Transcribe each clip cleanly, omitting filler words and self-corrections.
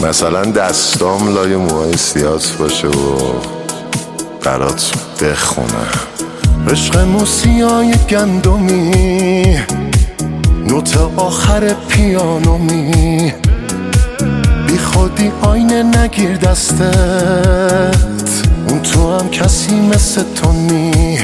مثلا دستام لای موهای سیات باشه و برات بخونه. عشق موسیای گندمی، نوت آخر پیانومی، بی خودی آینه نگیر دستت، اون تو هم کسی مثل تو نی.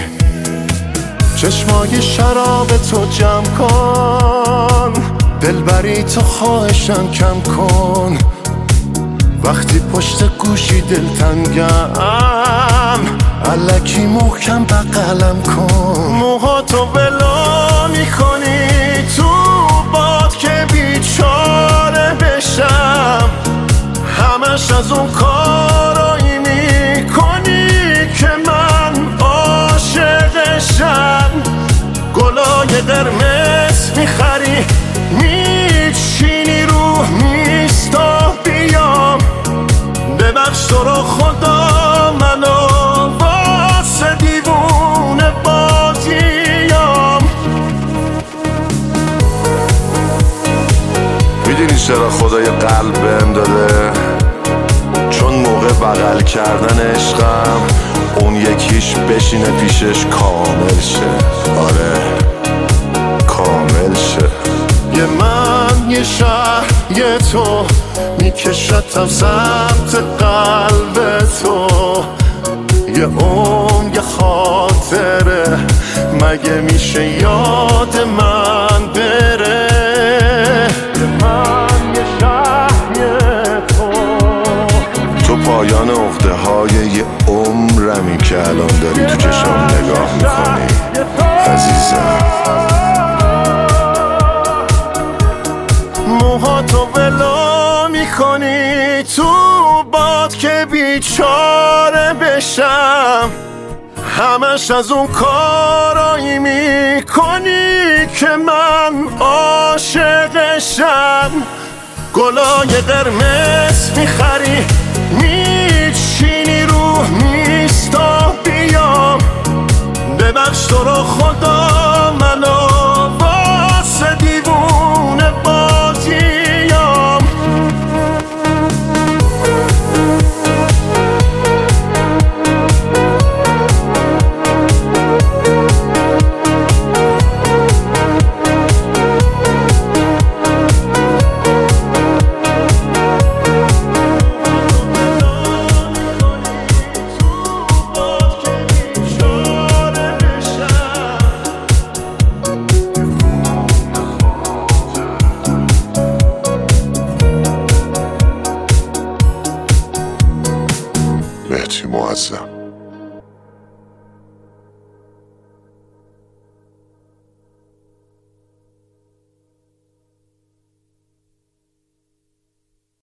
چشمای شراب تو جمع کن، دلبری تو خواهشم کم کن. وقتی پشت گوشی دلتنگم، الکی محکم بغلم کن. موهاتو بلا میکنی تو باد که بیچاره بشم، همش از اون کارایی میکنی که من عاشقشم. گلای قرمز میخری میچینی رو میستا بیام، ببخش تو رو خدا منو واسه دیوونه بازیام. میدونی چرا خدا یه قلب بهم داده؟ چون موقع بغل کردن عشقم اون یکیش بشینه پیشش کامل شه. آره کامل شه. یه من یه شهر یه تو میکشتم سمت قلب تو، یه یه خاطره مگه میشه یاد من بره؟ یه من یه شهر یه تو پایان عقده های یه عمرمی که الان داری تو چشام نگاه میکنی عزیزم. موهاتو ولو میکنی تو باد که بیچاره بشم، همش از اون کارایی میکنی که من عاشقشم. گلای قرمز میخری میچینی رو میستا بیام، ببخش تو رو خدا منو واسه دیوونه بازیام. مهدی معظم.